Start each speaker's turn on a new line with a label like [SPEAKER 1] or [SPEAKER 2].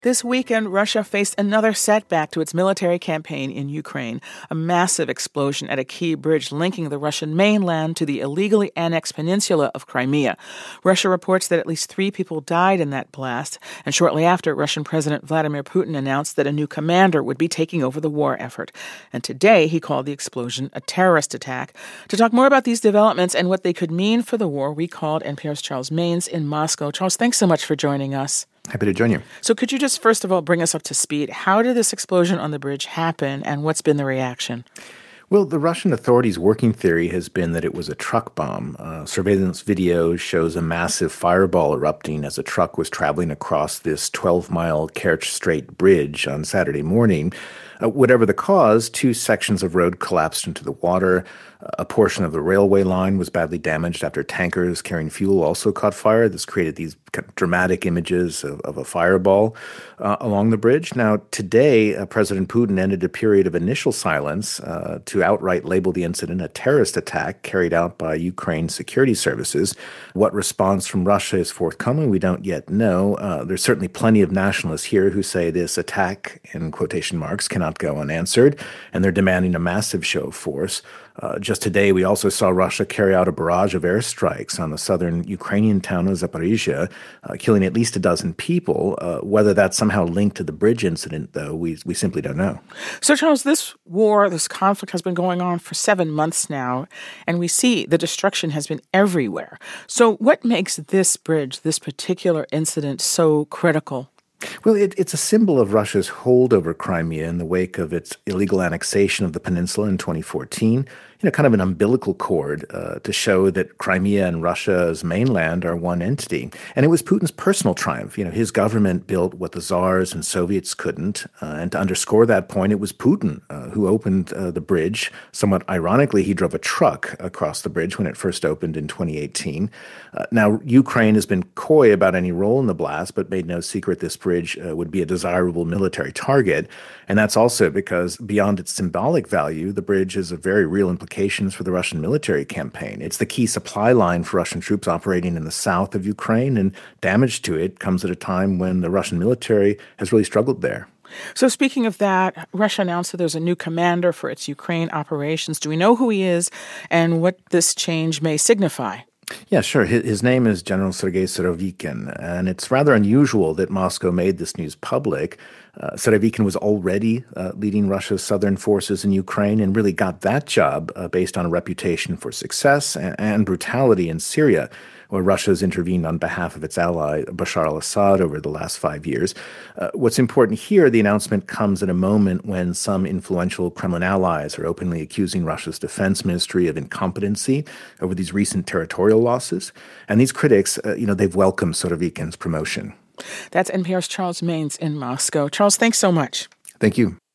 [SPEAKER 1] This weekend, Russia faced another setback to its military campaign in Ukraine, a massive explosion at a key bridge linking the Russian mainland to the illegally annexed peninsula of Crimea. Russia reports that at least 3 people died in that blast, and shortly after, Russian President Vladimir Putin announced that a new commander would be taking over the war effort. And today, he called the explosion a terrorist attack. To talk more about these developments and what they could mean for the war, we called NPR's Charles Maynes in Moscow. Charles, thanks so much for joining us.
[SPEAKER 2] Happy to join you.
[SPEAKER 1] So could you just first of all bring us up to speed? How did this explosion on the bridge happen, and what's been the reaction?
[SPEAKER 2] Well, the Russian authorities' working theory has been that it was a truck bomb. Surveillance video shows a massive fireball erupting as a truck was traveling across this 12-mile Kerch Strait bridge on Saturday morning. Whatever the cause, 2 sections of road collapsed into the water. A portion of the railway line was badly damaged after tankers carrying fuel also caught fire. This created these dramatic images of a fireball along the bridge. Now, today, President Putin ended a period of initial silence to outright label the incident a terrorist attack carried out by Ukraine's security services. What response from Russia is forthcoming, we don't yet know. There's certainly plenty of nationalists here who say this attack, in quotation marks, cannot go unanswered, and they're demanding a massive show of force. Just today, we also saw Russia carry out a barrage of airstrikes on the southern Ukrainian town of Zaporizhia, killing at least a dozen people. Whether that's somehow linked to the bridge incident, though, we simply don't know.
[SPEAKER 1] So, Charles, this conflict has been going on for 7 months now, and we see the destruction has been everywhere. So what makes this bridge, this particular incident, so critical?
[SPEAKER 2] Well, it's a symbol of Russia's hold over Crimea in the wake of its illegal annexation of the peninsula in 2014. Kind of an umbilical cord to show that Crimea and Russia's mainland are one entity. And it was Putin's personal triumph. His government built what the Tsars and Soviets couldn't. And to underscore that point, it was Putin who opened the bridge. Somewhat ironically, he drove a truck across the bridge when it first opened in 2018. Now, Ukraine has been coy about any role in the blast, but made no secret this bridge would be a desirable military target. And that's also because beyond its symbolic value, the bridge has a very real implications for the Russian military campaign. It's the key supply line for Russian troops operating in the south of Ukraine, and damage to it comes at a time when the Russian military has really struggled there.
[SPEAKER 1] So speaking of that, Russia announced that there's a new commander for its Ukraine operations. Do we know who he is and what this change may signify?
[SPEAKER 2] Yeah, sure. His name is General Sergei Surovikin, and it's rather unusual that Moscow made this news public. Surovikin was already leading Russia's southern forces in Ukraine and really got that job based on a reputation for success and brutality in Syria, where Russia has intervened on behalf of its ally Bashar al-Assad over the last 5 years. What's important here, the announcement comes at a moment when some influential Kremlin allies are openly accusing Russia's defense ministry of incompetency over these recent territorial losses. And these critics, they've welcomed Surovikin's promotion.
[SPEAKER 1] That's NPR's Charles Maynes in Moscow. Charles, thanks so much.
[SPEAKER 2] Thank you.